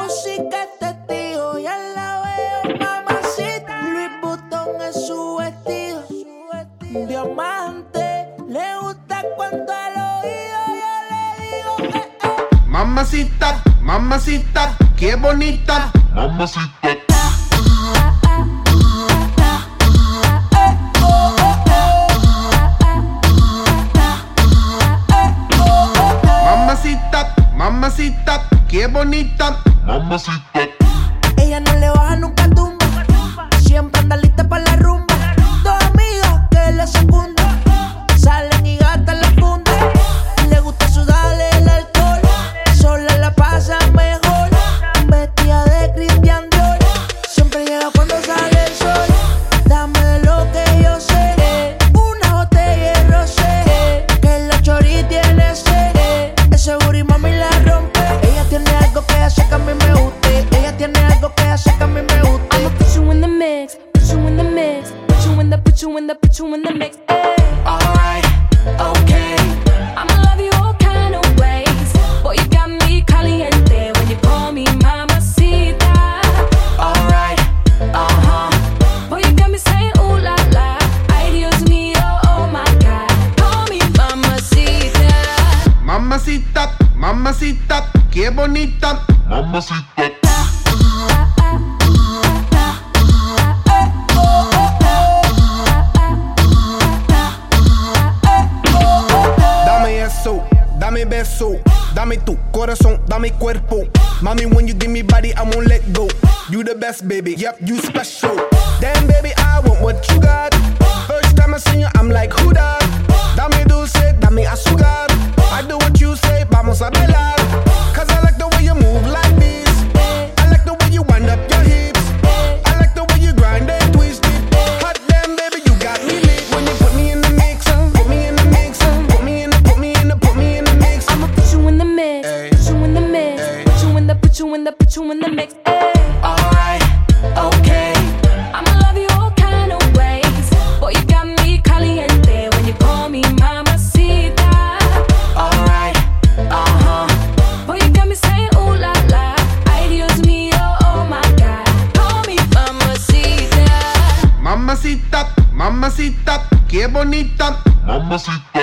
sí que es testigo. Ya la veo, mamacita. Louis Vuitton es su vestido. Diamante, le gusta cuando al oído yo le digo Mamacita, mamacita, qué bonita. Mamacita. Mamacita, mamacita, qué bonita. Mamacita. Ella no le baja nunca tumba. Siempre anda lista para la rumba. Dos amigas que le secundan. Salen y gastan la funda. Le gusta sudarle el alcohol. Sola la pasa mejor. Vestida de Christian Dior. Siempre llega cuando sale el sol. Dame de lo que yo sé. Una botella de rosé. Que la chori tiene sed. Ese booty mami la rompe. Ella tiene algo que hace que a mí me guste. Ella tiene algo que hace que a mí me guste. I'ma put you in the mix, put you in the mix, put you in the, put you in the, put you in the mix. Ay. Alright, okay. I'ma love you all kind of ways. Boy, you got me caliente when you call me mamacita. Alright, Boy, you got me saying ooh la la. Ay, Dios mío, oh my God. Call me mamacita. Mamacita, mamacita, qué bonita. Mamacita. Dame eso, dame beso, dame tu corazón, dame cuerpo. Mami, when you give me body, I won't let go. You the best, baby, yep, you special. Damn, baby, I want what you got. First time I see you, I'm like, who that? Dame dulce, dame azúcar. I do what you say, vamos a bailar. Cause I like the way you move like this. I like the way you wind up your hips. I like the way you grind and twist it. Hot damn, baby, you got me lit. When you put me in the mix, put me in the mix, put me in the, put me in the, put me in the mix. I'ma put you in the mix, put you in the mix, put you in the, put you in the, put you in the mix. Ay. alright, okay. I'ma love you all kind of ways. Boy, you got me caliente when you call me mamacita. Alright, Boy, you got me saying ooh la la. Ay, Dios mío, oh my God. Call me mamacita. Mamacita, mamacita, qué bonita. Mamacita.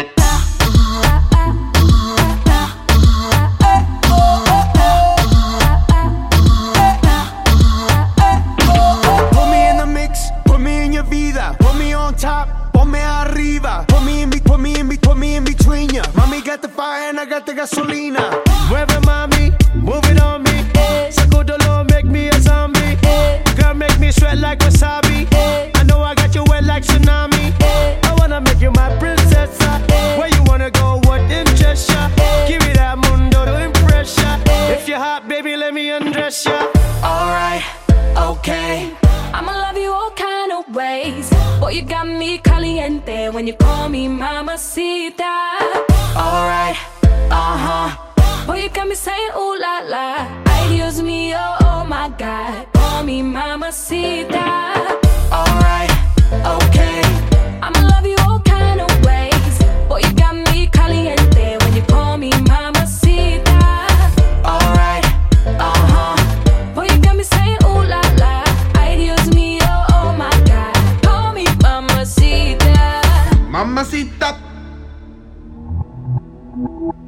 Put me in the mix, put me in your vida. Put me on top, ponme arriba. Put me in, put me in, put me in between ya. Mami got the fire and I got the gasolina. Mueve mami, move it on me. Sacudolo, make me a zombie. Girl, make me sweat like wasabi. I know I got you wet like tsunami. I wanna make you my princess. Where you wanna go, what interests ya? Give me that mundo to impress ya. If you're hot, baby, let me undress ya. alright, okay. I'ma love you all kind of ways. Boy, you got me caliente when you call me mamacita. Alright, Boy, you got me saying ooh la la. Ay, Dios mío, oh my God. Call me mamacita. alright, okay. I'ma love you all kind of ways. Boy, you got me caliente when you call me mamacita. Alright, Boy, you got me saying ooh la la. Ay, Dios mío, oh my God. Call me mamacita. Mamacita.